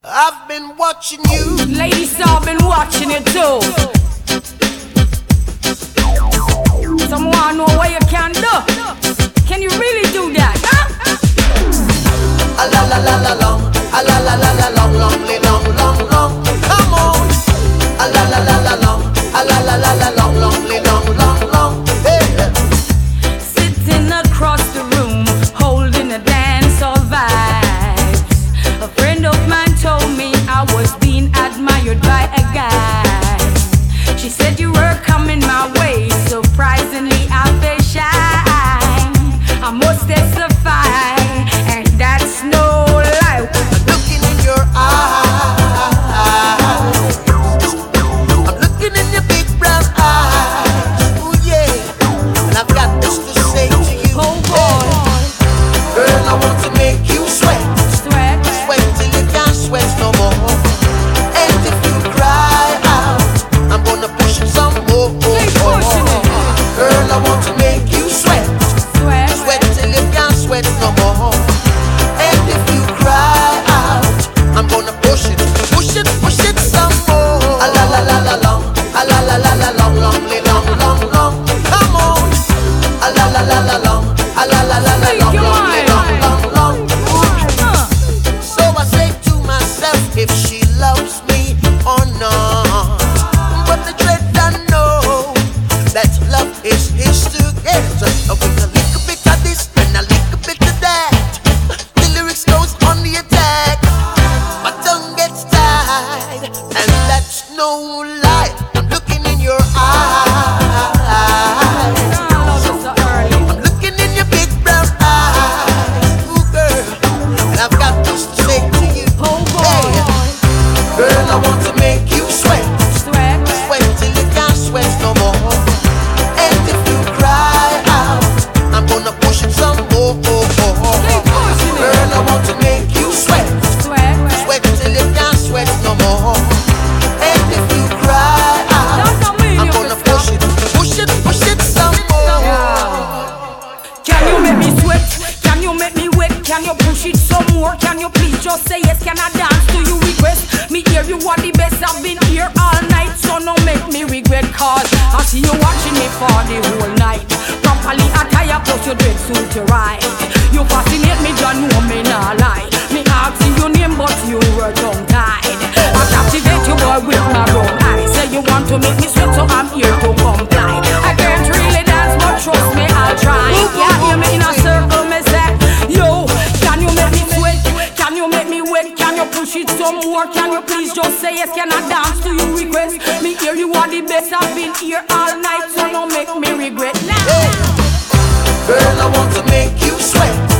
I've been watching you. Ladies, I've been watching you too. Someone know what you can do. Can you really do that? Huh? A la la la la long, a la la la la long, long, long, long, long. Come on. A la la la la long, a la la la la long, long, long, long, long. Hey. Sitting across the room, holding a dance of vibes. A friend of mine told me I was being admired by a guy. She said you were coming my way, surprisingly I feel shy. I must testify, and that's no lie. Looking in your eyes, I'm looking in your big brown eyes. Oh yeah, and I've got this to say to you. Oh boy, girl, I want to make you sweat, sweat, sweat till you can't sweat no more. And if you cry out, I'm gonna push it some more. keep pushing it. Girl, I want to make you sweat, Sweat, sweat till you can't sweat no more. And if you cry out, I'm gonna push it some more. A la la la la long, a la la la la long, long, long, long, long. Come on. A la la la la long, a la la la la long, long, long, long, long. So I say to myself, if she loves me or not. But the dread I know that love is his to get. So with a little bit of this and a little bit of that, the lyrics goes on the attack. My tongue gets tied, and that's no lie. I'm looking in your eyes. I'm looking in your big brown eyes. Ooh, girl, and I've got this to say to you. Hey, girl, I want to make you sweat, sweat, sweat till you can't sweat no more. And if you cry out, I'm gonna push it some more. Girl, I want to make you sweat, sweat, sweat till you can't sweat no more. And if you cry out, I'm gonna push it some more. Can you make me sweat? Can you make me wet? Can you push it some more? Can you please just say yes? Can I dance to you request? Me hear you are the best. I've been here all night, so no make me regret. Cause I see you watching me for the whole night. Properly attire, plus your dread suit you right. You fascinate me, John, no me not lie. Me ask you your name, but you were tongue tied. I captivate you boy with my brown eyes. Say you want to make me sweat, so I'm here to comply. I can't really dance, but trust me, I'll try. Yeah, hear me in a circle, me say, yo, can you make me sweat? Can you make me wet? Can you push it some more? Can you please just say yes? Can I dance to you request? Me hear you are the best. I've been here all night, so don't make me regret now. Hey, girl, I want to make you sweat,